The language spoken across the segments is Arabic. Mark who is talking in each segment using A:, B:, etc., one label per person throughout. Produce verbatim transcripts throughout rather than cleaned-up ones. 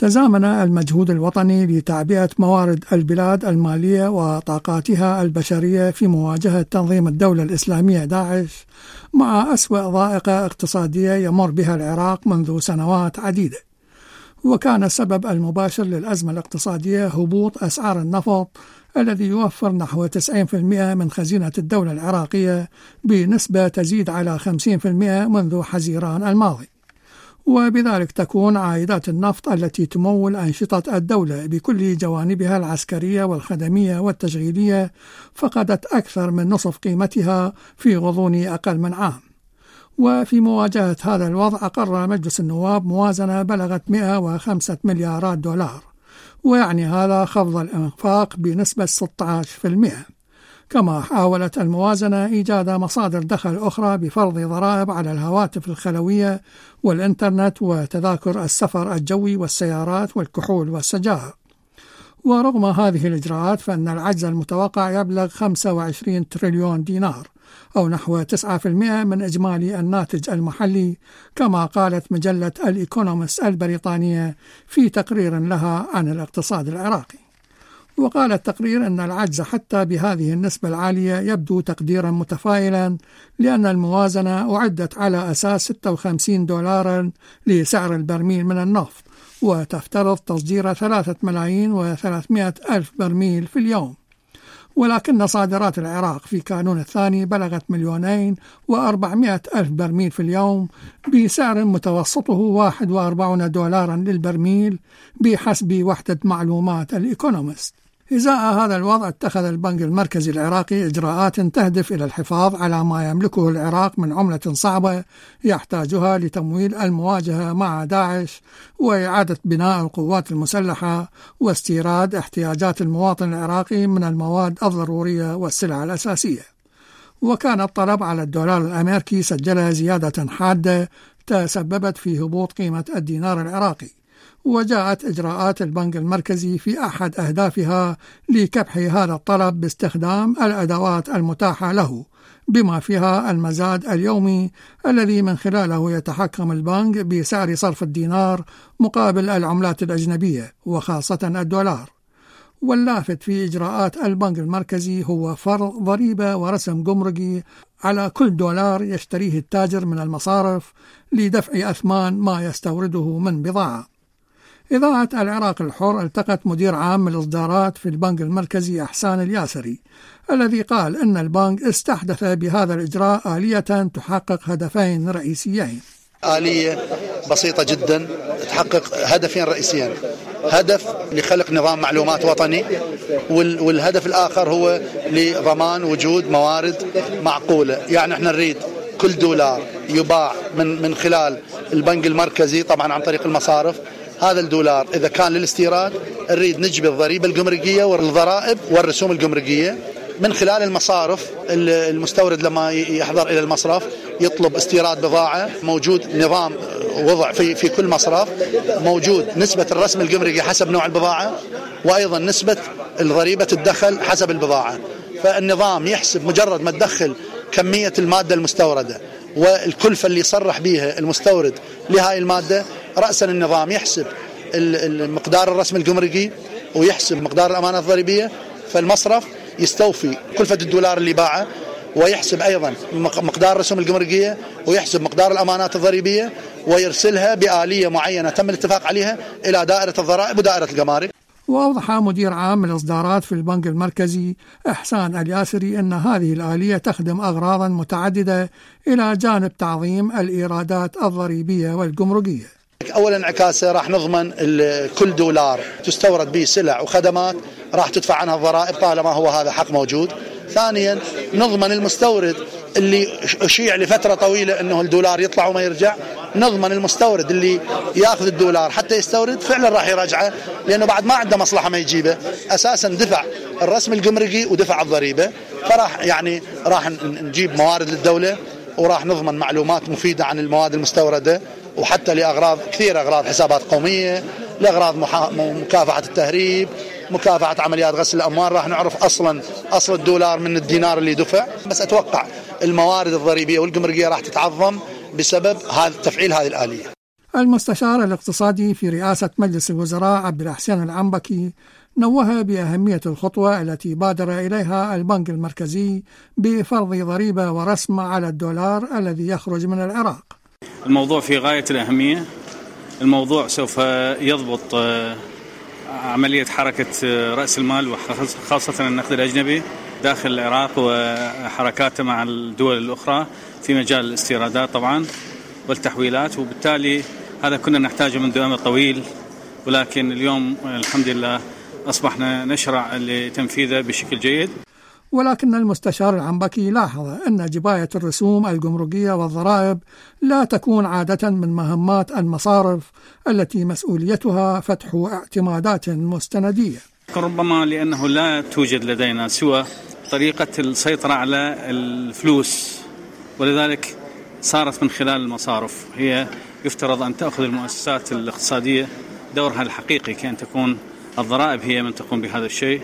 A: تزامن المجهود الوطني لتعبئة موارد البلاد المالية وطاقاتها البشرية في مواجهة تنظيم الدولة الإسلامية داعش مع أسوأ ضائقة اقتصادية يمر بها العراق منذ سنوات عديدة، وكان السبب المباشر للأزمة الاقتصادية هبوط أسعار النفط الذي يوفر نحو تسعين بالمئة من خزينة الدولة العراقية بنسبة تزيد على خمسين بالمئة منذ حزيران الماضي، وبذلك تكون عائدات النفط التي تمول أنشطة الدولة بكل جوانبها العسكرية والخدمية والتشغيلية فقدت أكثر من نصف قيمتها في غضون أقل من عام. وفي مواجهة هذا الوضع أقر مجلس النواب موازنة بلغت مئة وخمسة مليارات دولار، ويعني هذا خفض الإنفاق بنسبة ستة عشر بالمئة. كما حاولت الموازنة إيجاد مصادر دخل أخرى بفرض ضرائب على الهواتف الخلوية والإنترنت وتذاكر السفر الجوي والسيارات والكحول والسجائر. ورغم هذه الإجراءات فإن العجز المتوقع يبلغ خمسة وعشرين تريليون دينار أو نحو تسعة بالمئة من إجمالي الناتج المحلي، كما قالت مجلة الإيكونومست البريطانية في تقرير لها عن الاقتصاد العراقي. وقال التقرير أن العجز حتى بهذه النسبة العالية يبدو تقديرا متفائلا، لأن الموازنة أعدت على أساس ستة وخمسين دولارا لسعر البرميل من النفط، وتفترض تصدير ثلاثة ملايين وثلاثمائة ألف برميل في اليوم، ولكن صادرات العراق في كانون الثاني بلغت مليونين وأربعمائة ألف برميل في اليوم بسعر متوسطه واحد وأربعين دولارا للبرميل بحسب وحدة معلومات الإيكونومست. إزاء هذا الوضع اتخذ البنك المركزي العراقي إجراءات تهدف إلى الحفاظ على ما يملكه العراق من عملة صعبة يحتاجها لتمويل المواجهة مع داعش وإعادة بناء القوات المسلحة واستيراد احتياجات المواطن العراقي من المواد الضرورية والسلع الأساسية. وكان الطلب على الدولار الأمريكي سجلها زيادة حادة تسببت في هبوط قيمة الدينار العراقي، وجاءت إجراءات البنك المركزي في أحد أهدافها لكبح هذا الطلب باستخدام الأدوات المتاحة له، بما فيها المزاد اليومي الذي من خلاله يتحكم البنك بسعر صرف الدينار مقابل العملات الأجنبية وخاصة الدولار. واللافت في إجراءات البنك المركزي هو فرض ضريبة ورسم جمركي على كل دولار يشتريه التاجر من المصارف لدفع أثمان ما يستورده من بضاعة. إذاعة العراق الحر التقت مدير عام الإصدارات في البنك المركزي أحسان الياسري، الذي قال أن البنك استحدث بهذا الإجراء آلية تحقق هدفين رئيسيين.
B: آلية بسيطة جدا تحقق هدفين رئيسيين، هدف لخلق نظام معلومات وطني، والهدف الآخر هو لضمان وجود موارد معقولة. يعني احنا نريد كل دولار يباع من من خلال البنك المركزي طبعا عن طريق المصارف، هذا الدولار إذا كان للاستيراد نريد نجبي الضريبة الجمركية والضرائب والرسوم الجمركية من خلال المصارف. المستورد لما يحضر إلى المصرف يطلب استيراد بضاعة، موجود نظام وضع في في كل مصرف، موجود نسبة الرسم الجمركي حسب نوع البضاعة، وأيضا نسبة الضريبة الدخل حسب البضاعة. فالنظام يحسب مجرد ما تدخل كمية المادة المستوردة والكلفة اللي يصرح بها المستورد لهاي المادة، رأسا النظام يحسب مقدار الرسم الجمركي ويحسب مقدار الأمانة الضريبية، فالمصرف يستوفي كلفة الدولار اللي باعه، ويحسب أيضا مقدار الرسوم الجمركية ويحسب مقدار الأمانات الضريبية، ويرسلها بآلية معينة تم الاتفاق عليها إلى دائرة الضرائب ودائرة الجمارك.
A: وأوضح مدير عام الإصدارات في البنك المركزي إحسان الياسري أن هذه الآلية تخدم أغراضا متعددة إلى جانب تعظيم الإيرادات الضريبية والجمركية.
B: أولا انعكاسه راح نضمن كل دولار تستورد به سلع وخدمات راح تدفع عنها الضرائب طالما هو هذا حق موجود. ثانيا نضمن المستورد اللي أشيع لفترة طويلة أنه الدولار يطلع وما يرجع، نضمن المستورد اللي ياخذ الدولار حتى يستورد فعلا راح يرجعه، لأنه بعد ما عنده مصلحة ما يجيبه، أساسا دفع الرسم الجمركي ودفع الضريبة، فراح يعني راح نجيب موارد للدولة وراح نضمن معلومات مفيدة عن المواد المستوردة، وحتى لأغراض كثير، أغراض حسابات قومية، لأغراض مكافحة التهريب، مكافحة عمليات غسل الأموال، راح نعرف أصلا أصل الدولار من الدينار اللي دفع. بس أتوقع الموارد الضريبية والجمركية راح تتعظم بسبب هذا تفعيل هذه الآلية.
A: المستشار الاقتصادي في رئاسة مجلس الوزراء عبد الأحسن العنبكي نوه بأهمية الخطوة التي بادر إليها البنك المركزي بفرض ضريبة ورسم على الدولار الذي يخرج من العراق.
C: الموضوع في غاية الأهمية. الموضوع سوف يضبط عملية حركة رأس المال وخاصة النقد الأجنبي داخل العراق وحركاته مع الدول الأخرى في مجال الاستيرادات طبعا والتحويلات، وبالتالي هذا كنا نحتاجه منذ أمد طويل، ولكن اليوم الحمد لله أصبحنا نشرع لتنفيذه بشكل جيد.
A: ولكن المستشار العنبكي لاحظ أن جباية الرسوم الجمركية والضرائب لا تكون عادة من مهمات المصارف التي مسؤوليتها فتح اعتمادات مستندية،
C: ربما لأنه لا توجد لدينا سوى طريقة السيطرة على الفلوس، ولذلك صارت من خلال المصارف. هي يفترض أن تأخذ المؤسسات الاقتصادية دورها الحقيقي، كأن تكون الضرائب هي من تقوم بهذا الشيء،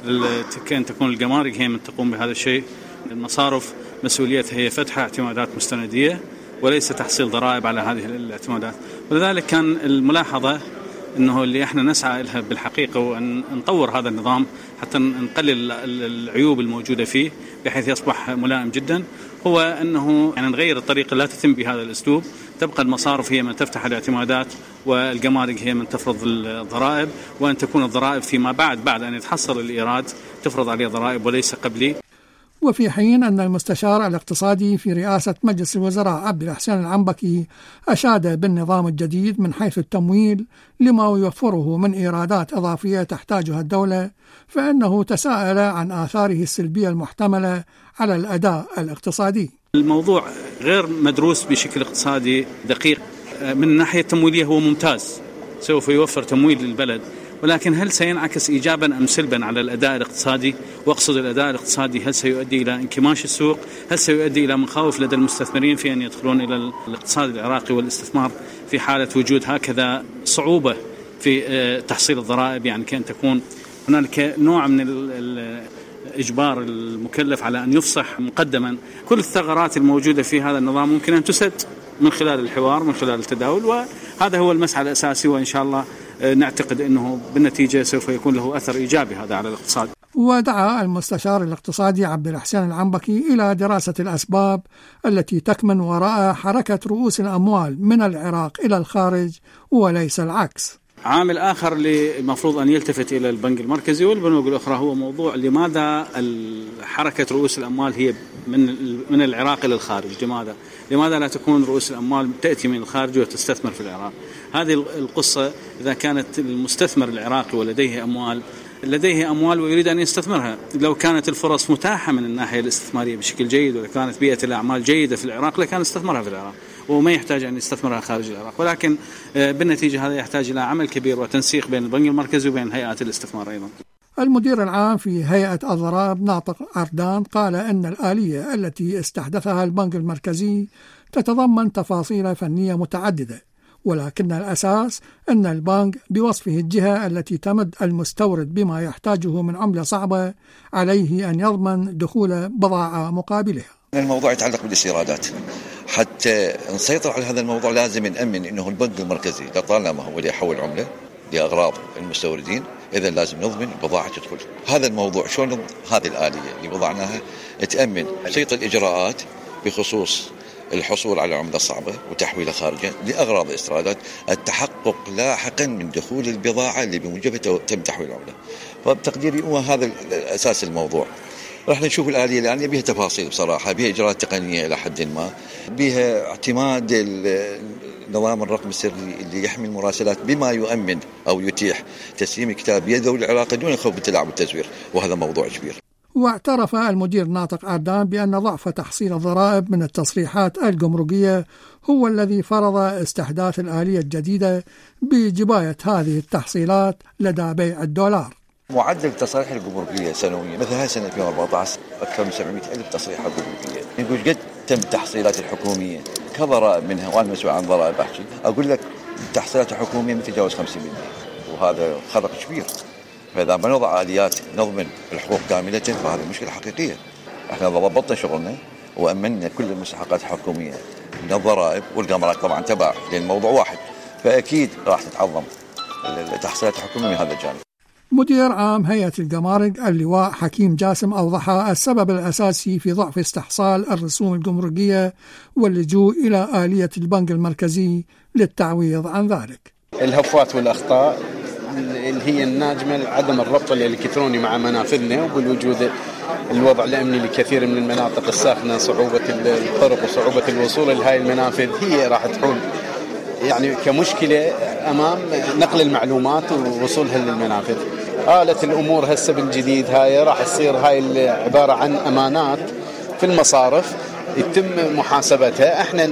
C: كأن تكون الجمارك هي من تقوم بهذا الشيء. المصارف مسؤوليتها هي فتح اعتمادات مستندية وليس تحصيل ضرائب على هذه الاعتمادات. ولذلك كان الملاحظة أنه اللي احنا نسعى لها بالحقيقة وأن نطور هذا النظام حتى نقلل العيوب الموجودة فيه بحيث يصبح ملائم جدا، هو أنه يعني نغير الطريقة، لا تتم بهذا الأسلوب. تبقى المصارف هي من تفتح الاعتمادات والجمارك هي من تفرض الضرائب، وأن تكون الضرائب فيما بعد بعد أن يتحصل الإيراد تفرض عليه ضرائب وليس قبلي.
A: وفي حين أن المستشار الاقتصادي في رئاسة مجلس الوزراء عبد الأحسن العنبكي أشاد بالنظام الجديد من حيث التمويل لما يوفره من إيرادات إضافية تحتاجها الدولة، فإنه تساءل عن آثاره السلبية المحتملة على الأداء الاقتصادي.
C: الموضوع غير مدروس بشكل اقتصادي دقيق. من الناحية التمويلية هو ممتاز، سوف يوفر تمويل للبلد، ولكن هل سينعكس إيجابا أم سلبا على الأداء الاقتصادي؟ وأقصد الأداء الاقتصادي، هل سيؤدي إلى انكماش السوق؟ هل سيؤدي إلى مخاوف لدى المستثمرين في أن يدخلون إلى الاقتصاد العراقي والاستثمار في حالة وجود هكذا صعوبة في تحصيل الضرائب؟ يعني كأن تكون هنالك نوع من إجبار المكلف على أن يفصح مقدما. كل الثغرات الموجودة في هذا النظام ممكن أن تسد من خلال الحوار، من خلال التداول، وهذا هو المسعى الأساسي، وإن شاء الله نعتقد أنه بالنتيجة سوف يكون له أثر إيجابي هذا على الاقتصاد.
A: ودعا المستشار الاقتصادي عبد الأحسن العنبكي إلى دراسة الأسباب التي تكمن وراء حركة رؤوس الأموال من العراق إلى الخارج وليس العكس.
C: عامل آخر اللي المفروض أن يلتفت إلى البنك المركزي والبنوك الأخرى هو موضوع لماذا حركة رؤوس الأموال هي من من العراق إلى الخارج؟ لماذا؟ لماذا لا تكون رؤوس الأموال تأتي من الخارج وتستثمر في العراق؟ هذه القصة إذا كانت المستثمر العراقي ولديه أموال لديه أموال ويريد أن يستثمرها، لو كانت الفرص متاحة من الناحية الاستثمارية بشكل جيد وكانت بيئة الأعمال جيدة في العراق لكان استثمرها في العراق وما يحتاج أن يستثمرها خارج العراق. ولكن بالنتيجة هذا يحتاج إلى عمل كبير وتنسيق بين البنك المركزي وبين هيئات الاستثمار أيضا.
A: المدير العام في هيئة الضرائب ناطق عردان قال أن الآلية التي استحدثها البنك المركزي تتضمن تفاصيل فنية متعددة، ولكن الأساس أن البنك بوصفه الجهة التي تمد المستورد بما يحتاجه من عملة صعبة عليه أن يضمن دخول بضاعة مقابلها.
D: الموضوع يتعلق بالاستيرادات، حتى نسيطر على هذا الموضوع لازم نأمن أنه البنك المركزي لطالما هو يحول عملة لأغراض المستوردين، إذا لازم نضمن البضاعة تدخل. هذا الموضوع شلون هذه الآلية اللي وضعناها تأمن تسيطر الإجراءات بخصوص الحصول على عملة صعبة وتحويلها خارجا لأغراض الاستيرادات، التحقق لاحقا من دخول البضاعة اللي بموجبها تم تحويل العملة. فبتقديري هو هذا الأساس الموضوع. راح نشوف الآلية الآن بها تفاصيل بصراحة، بها إجراءات تقنية إلى حد ما، بها اعتماد النظام الرقم السري اللي يحمي المراسلات بما يؤمن أو يتيح تسليم الكتاب يده للعراق دون خوف التلاعب والتزوير، وهذا موضوع كبير.
A: واعترف المدير ناطق عردان بأن ضعف تحصيل الضرائب من التصريحات الجمركية هو الذي فرض استحداث الآلية الجديدة بجباية هذه التحصيلات لدى بيع الدولار.
D: معدل التصاريح الجمركية سنويا مثل هاي سنة ألفين وأربعة عشر أكثر من سبعمائة ألف تصريح جمركية. يقول قد تم تحصيلات الحكومية كضرائب منها، وأنا مسؤول عن ضرائب أحكي أقول لك التحصيلات الحكومية متجاوز خمسين بالمئة، وهذا خرق كبير. فإذا ما نضع آليات نضمن الحقوق كاملة فهذه مشكلة حقيقية. احنا ضبطنا شغلنا وأمننا كل المستحقات الحكومية من الضرائب والجمارك طبعا تبع، لأن الموضوع واحد، فأكيد راح تتعظم التحصيلات الحكومية من هذا الجانب.
A: مدير عام هيئة الجمارك اللواء حكيم جاسم أوضح السبب الأساسي في ضعف استحصال الرسوم الجمركية واللجوء إلى آلية البنك المركزي للتعويض عن ذلك.
E: الهفوات والأخطاء اللي هي الناجمة عدم الربط الإلكتروني مع منافذنا، وبالوجود الوضع الأمني لكثير من المناطق الساخنة، صعوبة الطرق وصعوبة الوصول لهذه المنافذ هي راح تحول يعني كمشكلة أمام نقل المعلومات ووصولها للمنافذ. آلة الأمور هسه بالجديد هاي راح تصير هاي عبارة عن أمانات في المصارف يتم محاسبتها. احنا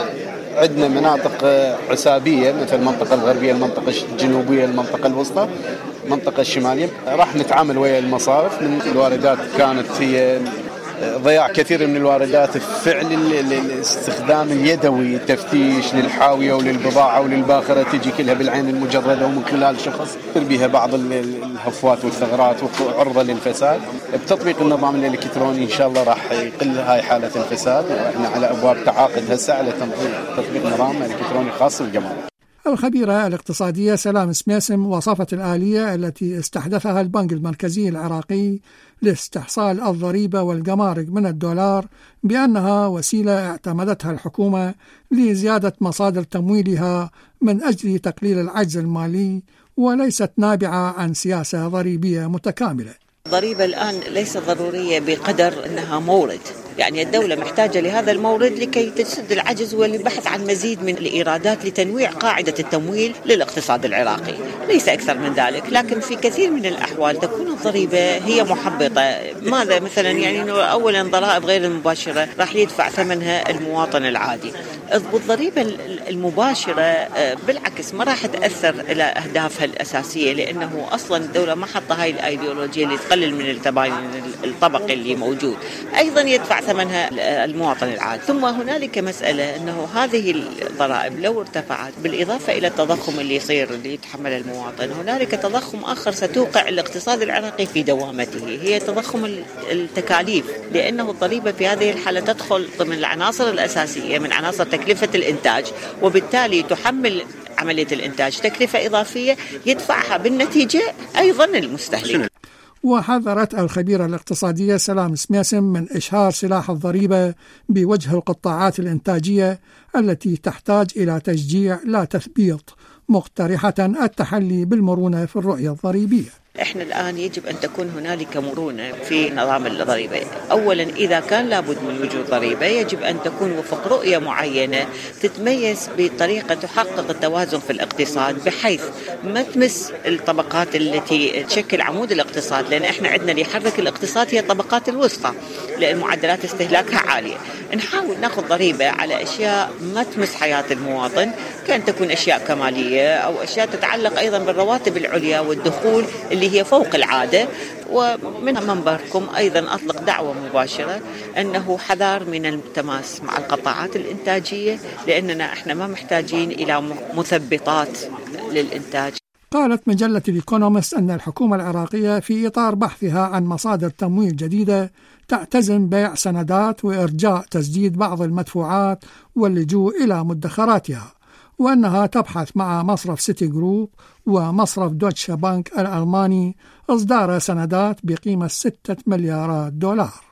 E: عندنا مناطق عسابية مثل المنطقة الغربية، المنطقة الجنوبية، المنطقة الوسطى، المنطقة الشمالية، راح نتعامل ويا المصارف. من الواردات كانت هي ضياع كثير من الواردات، فعل الاستخدام اليدوي، تفتيش للحاوية وللبضاعة وللباخرة تجي كلها بالعين المجردة ومن خلال شخص بها بعض الهفوات والثغرات وعرضة للفساد. بتطبيق النظام الإلكتروني إن شاء الله راح يقل هاي حالة الفساد، وإحنا على أبواب تعاقد هسه على تطبيق نظام إلكتروني خاص بالجمارك.
A: الخبيرة الاقتصادية سلام سميسم وصفت الآلية التي استحدثها البنك المركزي العراقي لاستحصال الضريبة والجمارك من الدولار بأنها وسيلة اعتمدتها الحكومة لزيادة مصادر تمويلها من أجل تقليل العجز المالي، وليست نابعة عن سياسة ضريبية متكاملة.
F: الضريبة الآن ليست ضرورية بقدر أنها مورد، يعني الدولة محتاجة لهذا المورد لكي تسد العجز والبحث عن مزيد من الإيرادات لتنويع قاعدة التمويل للاقتصاد العراقي، ليس أكثر من ذلك. لكن في كثير من الأحوال تكون الضريبة هي محبطة. ماذا مثلا؟ يعني أولا ضرائب غير المباشرة راح يدفع ثمنها المواطن العادي. الضريبة المباشرة بالعكس ما راح تأثر إلى أهدافها الأساسية، لأنه أصلا الدولة ما حط هاي الأيديولوجية اللي تقلل من التباين الطبقي اللي موجود، أيضا يدفع ثمنها المواطن العادي. ثم هنالك مسألة أنه هذه الضرائب لو ارتفعت بالإضافة إلى التضخم اللي يصير اللي يتحمل المواطن، هنالك تضخم آخر ستوقع الاقتصاد العراقي في دوامته، هي تضخم التكاليف، لأنه الضريبة في هذه الحالة تدخل ضمن العناصر الأساسية من عناصر تكلفة الإنتاج، وبالتالي تحمل عملية الإنتاج تكلفة إضافية يدفعها بالنتيجة أيضا المستهلك.
A: وحذرت الخبيرة الاقتصادية سلام سميسم من إشهار سلاح الضريبة بوجه القطاعات الإنتاجية التي تحتاج إلى تشجيع لا تثبيط، مقترحة التحلي بالمرونة في الرؤية الضريبية.
F: احنا الآن يجب أن تكون هنالك مرونة في نظام الضريبة. أولا إذا كان لابد من وجود ضريبة يجب أن تكون وفق رؤية معينة تتميز بطريقة تحقق التوازن في الاقتصاد، بحيث ما تمس الطبقات التي تشكل عمود الاقتصاد، لأن احنا عندنا اللي يحرك الاقتصاد هي الطبقات الوسطى لأن معدلات استهلاكها عالية. نحاول ناخذ ضريبة على أشياء ما تمس حياة المواطن، كان تكون أشياء كمالية أو أشياء تتعلق أيضا بالرواتب العليا والدخول اللي هي فوق العادة. ومن منبركم أيضا أطلق دعوة مباشرة أنه حذار من التماس مع القطاعات الإنتاجية، لأننا إحنا ما محتاجين إلى مثبطات للإنتاج.
A: قالت مجلة الإيكونومست أن الحكومة العراقية في إطار بحثها عن مصادر تمويل جديدة تعتزم بيع سندات وإرجاء تسديد بعض المدفوعات واللجوء إلى مدخراتها، وأنها تبحث مع مصرف سيتي جروب ومصرف دوتشه بانك الألماني إصدار سندات بقيمة ستة مليارات دولار.